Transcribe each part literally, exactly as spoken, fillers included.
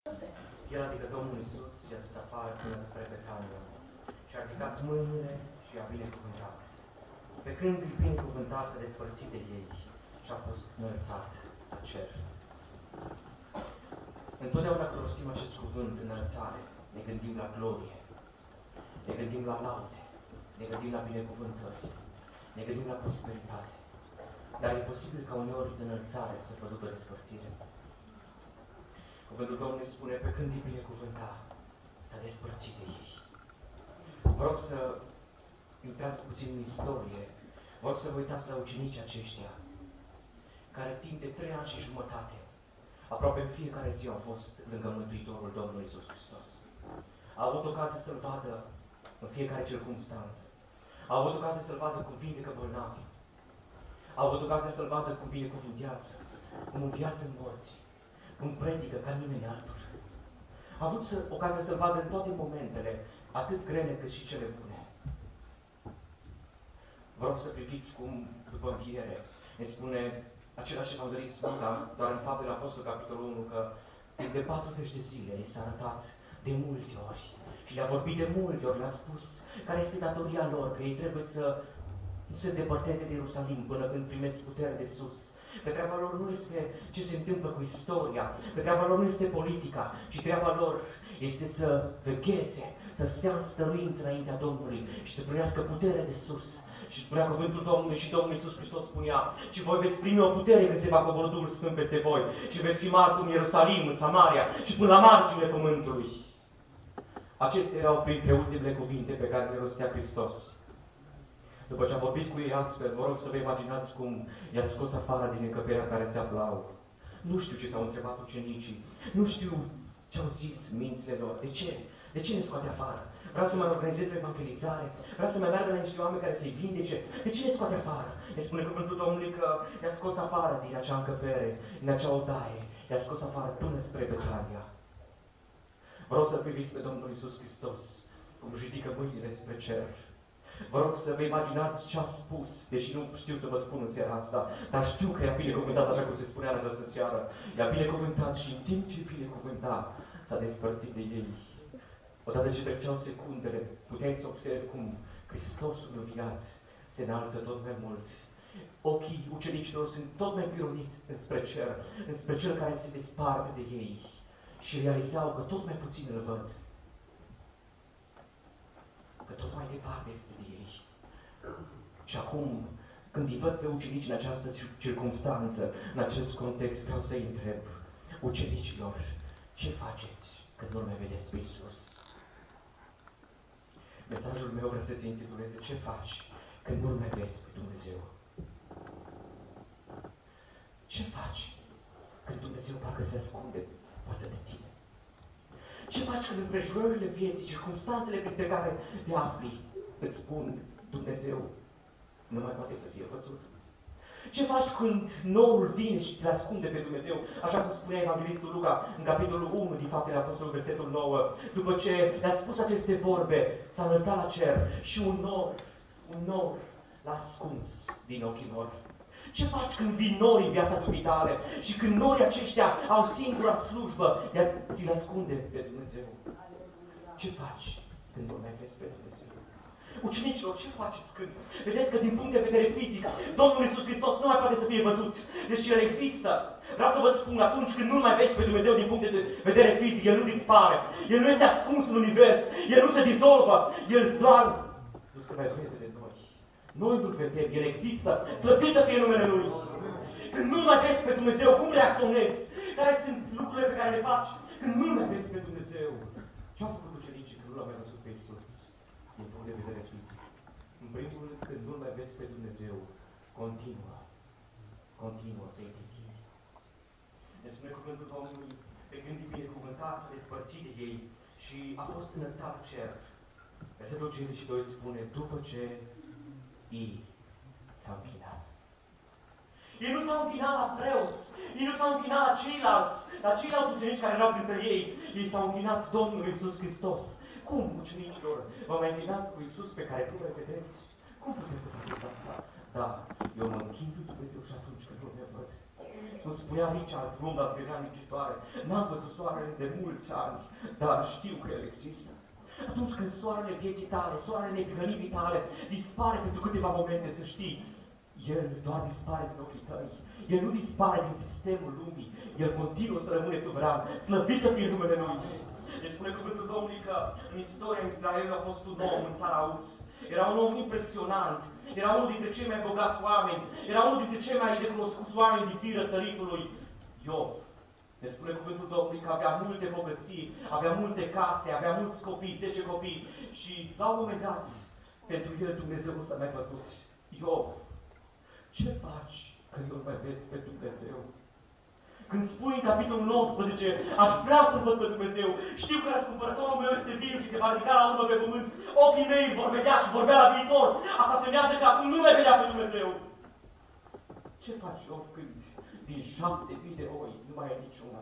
El, adică Domnul Iisus, i-a dus afară până spre Betania și a ridicat mâinile și i-a binecuvântat. Pe când îi binecuvânta, s-a despărțit de ei și a fost înălțat la cer. Întotdeauna când rostim acest cuvânt, înălțare, ne gândim la glorie, ne gândim la laude, ne gândim la binecuvântări, ne gândim la prosperitate. Dar e posibil ca uneori înălțare să producă despărțire. Cuvântul Domnului spune, pe când îi binecuvânta, s-a despărțit de ei. Vreau să intrați puțin în istorie, vreau să vă uitați la ucenicii aceștia, care timp de trei ani și jumătate, aproape în fiecare zi au fost lângă Mântuitorul Domnului Iisus Hristos. Au avut ocazia să-L vadă în fiecare circunstanță. Au avut ocazia să-L vadă cum vindecă bolnavi. Au avut ocazia să-L vadă cum binecuvântează, cum înviață în morți, cum predică ca nimeni altul. Au avut să, ocazia să-L vadă în toate momentele, atât grele cât și cele bune. Vreau să priviți cum, după înviere, ne spune același evanghelist Luca, doar în Faptele Apostolului, capitolul unu, că timp de patruzeci de zile i s-a arătat de multe ori și le-a vorbit de multe ori, le-a spus care este datoria lor, că ei trebuie să nu se îndepărteze de Ierusalim până când primesc putere de sus. Că treaba lor nu este ce se întâmplă cu istoria, că treaba lor nu este politica, ci treaba lor este să vegheze, să stea în stăruință înaintea Domnului și să primească putere de sus. Și spunea cuvântul Domnului și Domnul Iisus Hristos spunea, și voi veți primi o putere când se va coborî Duhul Sfânt peste voi și veți fi martori în Ierusalim, în Samaria și până la marginile pământului. Acestea erau printre ultimele cuvinte pe care le rostea Hristos. După ce a vorbit cu ei astfel, vă rog să vă imaginați cum i-a scos afară din încăperea care se aflau. Nu știu ce s-au întrebat ucenicii, nu știu ce au zis mințile lor. De ce? De ce ne scoate afară? Vrea să mai organizeze o evangelizare? Vrea să mai meargă la niște oameni care să-i vindece? De ce ne scoate afară? Ne spune cuvântul Domnului că i-a scos afară din acea încăpere, din acea odaie. I-a scos afară până spre Betania. Vreau să priviți pe Domnul Iisus Hristos, cum își ridică mâinile spre cer. Vă rog să vă imaginați ce a spus, deși nu știu să vă spun în seara asta, dar știu că i-a binecuvântat așa cum se spunea în această seară. I-a binecuvântat și în timp ce binecuvânta, s-a despărțit de ei. Odată ce treceau secundele, puteai să observi cum Hristosul înviat se înalță tot mai mult. Ochii ucenicilor sunt tot mai pironiți înspre cer, înspre cel care se desparte de ei și realizau că tot mai puțin îl văd, că tot mai departe este de ei. Și acum, când îi văd pe ucenici în această circunstanță, în acest context, vreau să-i întreb, ucenicilor, ce faceți când nu mai vedeți pe Iisus? Mesajul meu vrea să se intituleze, ce faci când nu mai vezi pe Dumnezeu? Ce faci când Dumnezeu parcă se ascunde față de tine? Ce faci când împrejurările vieții, circunstanțele printre care te afli, îți spun, Dumnezeu nu mai poate să fie văzut? Ce faci când noul vine și te ascunde pe Dumnezeu? Așa cum spunea Evanghelistul Luca în capitolul unu din Faptele Apostolului, versetul nouă. După ce le-a spus aceste vorbe, s-a înălțat la cer și un nor, un nor l-a ascuns din ochii lor. Ce faci când vin nori în viața dumitale și când norii aceștia au singura slujbă, iar ți-l ascunde pe Dumnezeu? Ce faci când nu mai vezi pe Dumnezeu? Ucenicilor, ce faceți când vedeți că din punct de vedere fizic Domnul Iisus Hristos nu mai poate să fie văzut, deși El există? Vreau să vă spun, atunci când nu mai vezi pe Dumnezeu din punct de vedere fizic, El nu dispare, El nu este ascuns în univers, El nu se dizolvă, El doar nu se mai vede de noi. Noi nu-L vedem, El există, slăvit să fie numele Lui. Când nu mai vezi pe Dumnezeu, cum reacționezi? Care sunt lucrurile pe care le faci când nu mai vezi pe Dumnezeu? Ce-au făcut ucenicii când nu l-au mai văzut pe Iisus din punct de vedere fizic? În primul rând, când nu mai vezi pe Dumnezeu, continuă, continuă să-i închini. Ne spune cuvântul Domnului, pe când îi binecuvânta, s-a despărțit de ei și a fost înălțat cer. Versetul cincizeci și doi spune, după ce ei s-au închinat. Ei nu s-au închinat la preoți, ei nu s-au închinat la ceilalți, la ceilalți ucenici care erau printre ei, ei s-au închinat Domnului Iisus Hristos. Cum, ucenicilor, vă mai închinați cu Iisus pe care nu-L vedeți? Cum puteți să faceți asta? Da, eu mă închin lui Dumnezeu și atunci când nu ne văd. Și Cum spunea Richard Rundal pe în închisoare, n-am văzut soarele de mulți ani, dar știu că el există. Atunci când soarele vieții tale, soarele neprihănirii tale, dispare pentru câteva momente, să știi, el doar dispare din ochii tăi. El nu dispare din sistemul lumii. El continuă să rămâne suveran. Slăvit să fie numele Lui. Deci spune cuvântul Domnului că în istoria Israelului a fost un om în țara Uz. Era un om impresionant. Era unul dintre cei mai bogați oameni. Era unul dintre cei mai recunoscuți oameni din tiră săritului. Iov. Ne spune cuvântul Domnului că avea multe bogății, avea multe case, avea mulți copii, zece copii. Și la un moment dat, pentru el Dumnezeu nu s-a mai văzut. Iov, ce faci când nu mai vezi pe Dumnezeu? Când spui în capitolul nouăsprezece, aș vrea să văd pe Dumnezeu, știu că răscumpărătorul meu este viu și se va ridica la urmă pe pământ, ochii mei vor vedea și vor vedea la viitor. Asta semnează că acum nu mai vedea pe Dumnezeu. Ce faci, Iov, când din șapte mii de oi nu mai ai niciuna?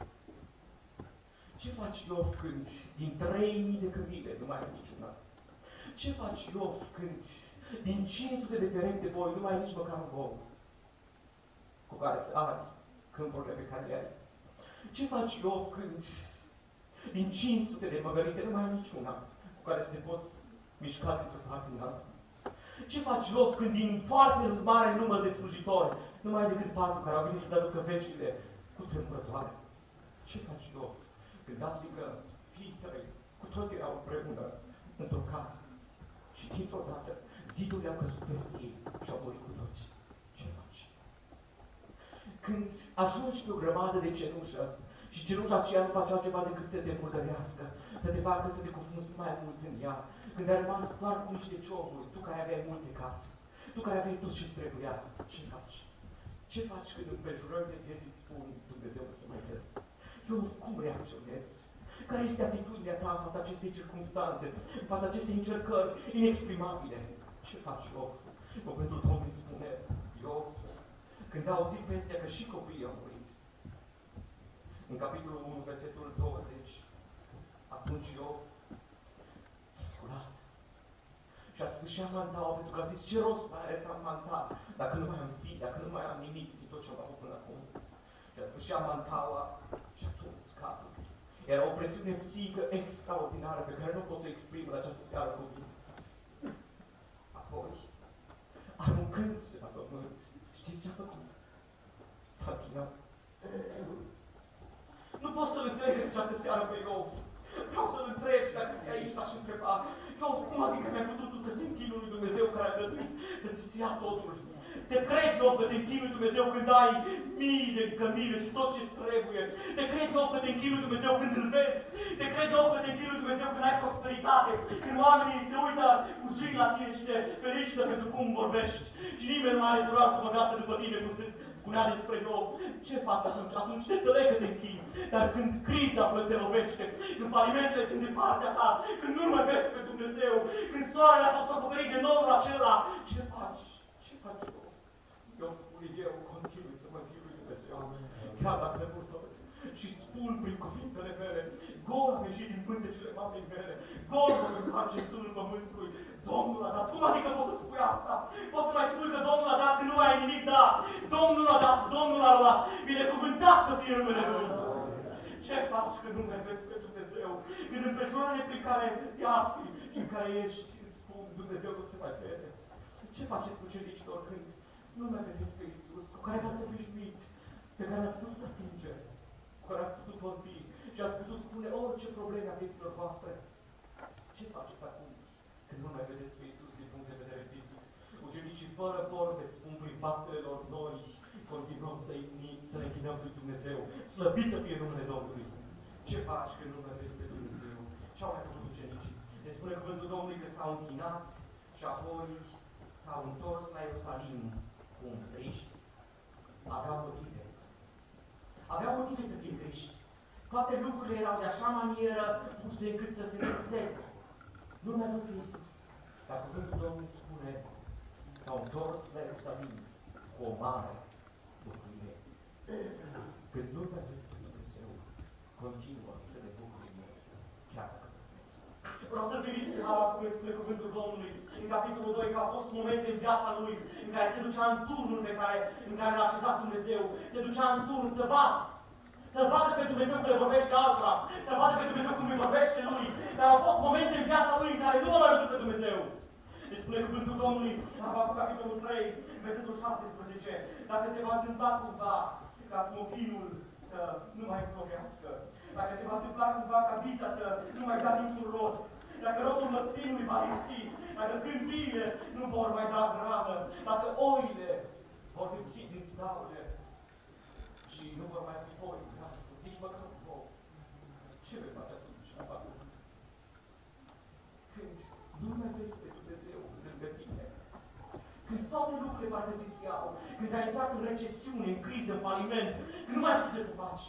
Ce faci, Iov, când din trei mii de câmile nu mai ai niciuna? Ce faci, Iov, când din cinci sute de perechi de boi nu mai ai nici măcar un bou cu care să ari câmpurile pe care le ai? Ce faci, Iov, când din cinci sute de măgărițe nu mai ai niciuna cu care să te poți mișca dintr-o parte în alta? Ce faci, Iov, când din foarte mare număr de slujitori nu mai ai decât patru care au venit să-ți aducă veștile cu tremurătoare? Ce faci, Iov, când afli că fiii tăi cu toți erau împreună într-o casă și dintr-o dată zidurile au căzut peste ei și au murit cu toți? Ce faci? Când ajungi pe o grămadă de cenușă și cenușa aceea nu face altceva decât să te murdărească, să te facă să te confunzi mai mult în ea, când ai rămas doar cu niște cioburi, tu care aveai multe case, tu care aveai tot ce-ți trebuia, ce faci? Ce faci când împrejurările vieții spun Dumnezeu să mă dă? Eu cum reacționez? Care este atitudinea ta în fața acestei circunstanțe, în fața acestei încercări inexprimabile? Ce faci, Iov? Cuvântul Domnului spune, Iov, când a auzit vestea că și copiii au murit, în capitolul unu, versetul douăzeci, atunci Iov s-a sculat și a sfârșit mantaua, pentru că a zis, ce rost mai are să am manta dacă nu mai am fi, dacă nu mai am nimic din tot ce am avut până acum? Și a sfârșit mantaua și a tuns capul. Era o presiune psihică extraordinară pe care nu pot să o exprim în această seară cu mine. Apoi, aruncându-se la pământ, știți ce a făcut? S-a închinat. Nu pot să-l înțeleg în această seară pe Iov. Vreau să-l întreb și dacă e aici l-aș întreba. Iov, cum adică mi-ai putut tu să te închinui lui Dumnezeu care a găduit să-ți ia totul? Te cred, Iov, că te închinui lui Dumnezeu când ai mii de cămile și tot ce-ți trebuie. Te cred, Iov, că te închinui lui Dumnezeu când îl vezi. Te cred, Iov, că te închinui lui Dumnezeu când ai prosperitate. Când oamenii se uită cu jig la tine și te felicită pentru cum vorbești. Și nimeni nu are curaj să vorbească după tine, cum se spunea despre Iov. Ce faci atunci? Atunci te înțeleg că te închini. Dar când criza te lovește, când falimentele sunt de partea ta, când nu mai vezi pe Dumnezeu, când soarele a fost acoperit de norul acela, ce faci? Ce faci tu? Eu spun, eu continui să mă închini lui Dumnezeu, chiar dacă ne vor tot. Și spun prin cuvintele mele, gol am ieșit din pântecele mamei mele, gol mă întoarce în sânul pământului. Domnul a dat. Cum adică poți să spui asta? Poți să mai spui că Domnul a dat când nu mai ai nimic? Da. Domnul a dat, Domnul a luat. Binecuvântat să fie numele Lui. Ce faci când nu mai vezi pe Dumnezeu? Când împrejurările prin care te afli și în care ești, îți spun, Dumnezeu nu se mai vede. Ce faceți cu ucenicilor când nu mai vedeți pe Iisus, cu care v-ați obișnuit, pe care ați putut atinge, cu care ați putut vorbi și ați putut spune orice probleme a vieților voastre? Ce faceți acum când nu mai vedeți pe Iisus din punct de vedere fizic? Ucenicii fără vorbe spun prin faptele lor, noi continuăm să-i să ne închinăm lui Dumnezeu. Slăbit să fie numele Domnului. Ce faci când nu mai vezi pe Dumnezeu? Ce au mai făcut ucenicii? Ne spune cuvântul Domnului că s-au închinat și apoi s-au întors la Ierusalim cum triști. Aveau motive. Aveau motive să fie triști. Toate lucrurile erau de așa manieră puse încât să se întristeze. Nu mai văd pe Iisus. Dar cuvântul Domnului spune, s-au întors la Ierusalim cu o mare bucurie. Când nu mai vezi pe Dumnezeu, continuă să ne bucuri în el, chiar dacă nu vezi. Vreau să-l priviți pe Hava, cum spune cuvântul Domnului, în capitolul doi că au fost momente în viața lui în care se ducea în turnul pe care, în care l-a așezat Dumnezeu. Se ducea în turn să vadă. Să vadă pe Dumnezeu cum le vorbește altora. Să vadă pe Dumnezeu cum îi vorbește lui. Dar au fost momente în viața lui în care nu l-a văzut pe Dumnezeu. Deci spune cuvântul Domnului, în Habacuc, capitolul trei, versetul șaptesprezece. Dacă se va întâmpla cumva ca smochinul să nu mai florească, dacă se va întâmpla cumva ca vița să nu mai dea niciun rod, dacă rodul măslinului va lipsi, dacă câmpiile nu vor mai da hrană, dacă oile vor lipsi din staule și nu vor mai fi oi, nici măcar un ou, ce vei face atunci, Habacuc? Când nu mai vezi pe Dumnezeu lângă tine, când toate lucrurile parcă ți se iau, când ai intrat în recesiune, în criză, în faliment, când nu mai știi ce să faci,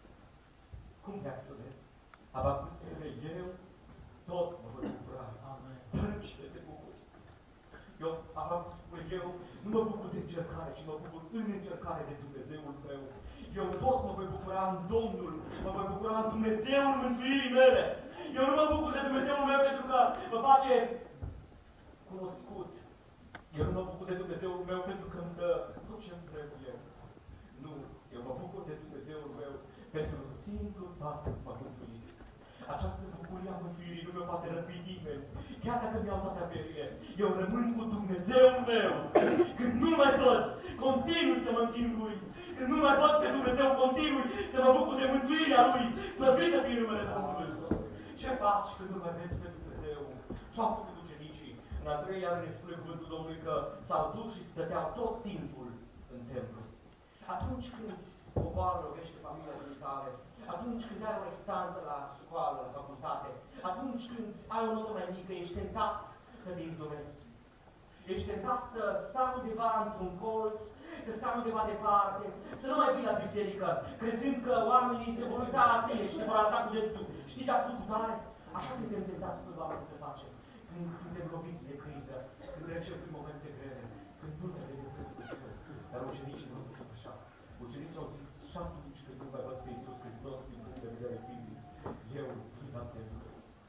cum reacționezi? Habacuc spune, eu tot mă voi bucura. Plânge-te de bucur. Eu, Habacuc spune, eu nu mă bucur de încercare, ci mă bucur în încercare de Dumnezeul meu. Eu tot mă voi bucura în Domnul, mă voi bucura în Dumnezeul mântuirii mele. Eu nu mă bucur de Dumnezeul meu pentru că mă face cunoscut. Eu nu mă bucur de Dumnezeul meu pentru că îmi dă tot ce-mi trebuie. Nu, eu mă bucur de Dumnezeul meu pentru singur fapt m-a mântuit. Această bucurie a mântuirii nu mă poate răpi nimeni. Chiar dacă mi-au toate averile, eu rămân cu Dumnezeul meu. Când nu mai văd, continui să mă închin lui. Când nu mai văd pe Dumnezeu, continui să mă bucur de mântuirea lui. Slăvit să fie numele Domnului. Ce faci când nu mai vezi pe Dumnezeu? Ce-au făcut ucenicii? În a treia iară ne spune cuvântul Domnului că s-au dus și stăteau tot timpul în templu. Atunci când o boală lovește familia dumitale, atunci când ai o restanță la școală, la facultate, atunci când ai o notă mai mică, ești tentat să te izolezi. Ești tentat să stai undeva într-un colț, să stai undeva departe, să nu mai vii la biserică, crezând că oamenii se vor uita la tine și te vor arăta cu degetul. Știi ce a făcut cu tare? Așa suntem tentați când oamenii să facem. Când suntem loviți de criză, când trecem prin momente grele, când nu ne vedem pe Dumnezeu. Dar ucenicii nu au făcut așa. Ucenicii au zis, și atunci când nu mai văd pe Iisus Hristos din punct de vedere fizic, eu vin la templu.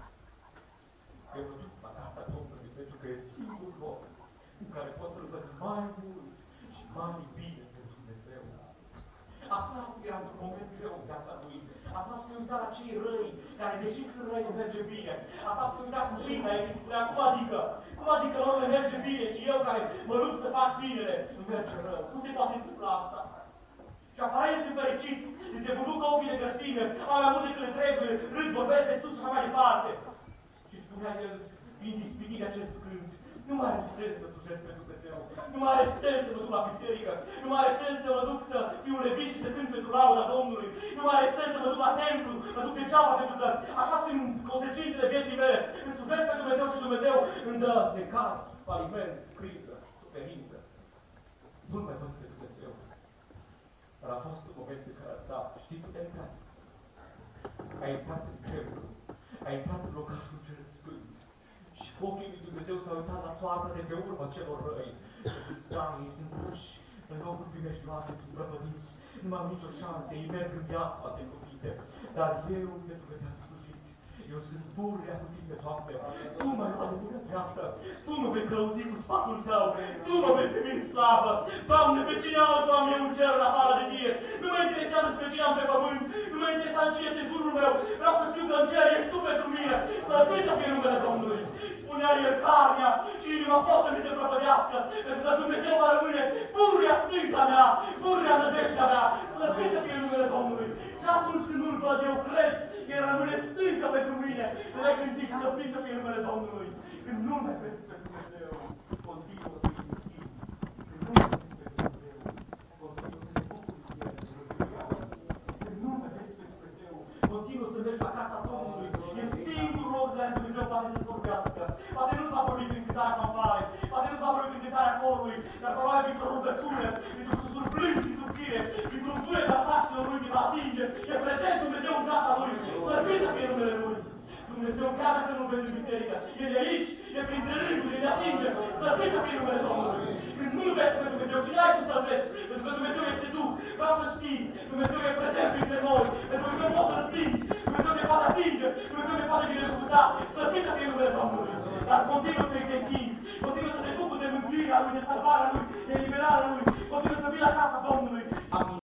Eu mă duc la casa Domnului pentru că e singurul loc în care pot să-L văd mai mult și mai bine pe Dumnezeu. Asaf era într-un moment greu în viața lui. Asaf se uita la cei răi, care deși sunt răi, nu merge bine. Asaf se uita cu jigna și spunea, cum adică? Cum adică lor le merge bine și eu care mă lupt să fac binele, nu merge rău? Cum se poate întâmpla asta? Și aparent sunt fericiți, li se buducă ochii de găsime, au mai mult decât le trebuie, râd, vorbesc de sus și așa mai departe. Și spunea el, fiind ispitit de acest cânt, nu mai are sens să slujesc pe Dumnezeu, nu mai are sens să mă duc la biserică, nu mai are sens să mă duc să fiu levit și să cânt pentru lauda Domnului, nu mai are sens să mă duc la templu, mă duc degeaba pentru că așa sunt consecințele vieții mele. Îmi slujesc pe Dumnezeu și Dumnezeu îmi dă necaz, faliment, criză, suferință. Nu-L mai văd pe Dumnezeu. Dar a fost un moment în care Asaf, știți unde a intrat? A intrat în templu, a intrat în locașul cel sfânt. Și ochii lui Dumnezeu s-au uitat la soarta de pe urmă celor răi. Sunt stranii, sunt puși în locuri primejdioase, sunt prăpădiți, nu mai au nicio șansă, ei merg în viață, toate cuvinte. Dar eu, pentru că te-am slujit, eu sunt pururea cu tine, Doamne. Tu mă lua de mână dreaptă, Tu mă vei călăuzi cu sfatul Tău, Tu mă vei primi în slavă. Doamne, pe cine altul am eu în cer în afară de Tine? Nu mă interesează pe cine am pe pământ, nu mă interesează cine este jurul meu. Vreau să știu că în cer ești Tu pentru mine, slăvit să fie numele Domnului. Spunea el, carnea și inima pot să mi se prăpădească, pentru că Dumnezeu va rămâne pururea sfânta mea, pururea nădejdea mea, slăvit să fie numele Domnului. Și atunci când nu-L văd, eu cred că El rămâne stâncă pentru mine, necântic, slăvit să fie numele Domnului. Când nu mai vezi pe Dumnezeu, continuă să-i închin. Când nu mai vezi pe Dumnezeu, continuă să te bucuri de El. Când nu mai vezi pe Dumnezeu, continuă să mergi la casa Domnului. E singurul loc în care Dumnezeu poate să-ți vorbească. Poate nu s-a vorbit prin cântarea fanfare, poate nu s-a vorbit prin cântarea corului, dar probabil printr-o rugăciune, printr-un susurr plâns și subțire, printr-un tunet al pașilor lui din atinge. E prezent Dumnezeu în casa Lui. Slăvit să fie numele Lui. Dumnezeu, chiar dacă nu vezi în biserică, El e aici, e printre rânduri, El ne atinge. Slăvit să fie numele Domnului. Când nu-L vezi pe Dumnezeu și n-ai cum să-L vezi, pentru că Dumnezeu este Duh, vreau să știi, Dumnezeu e prezent printre noi, pentru că nu poți să-L simți, Dumnezeu te poate atinge, Dumnezeu te poate binecuvânta. Slăvit să fie numele Domnului. Dar continuă să-i te închini, salvat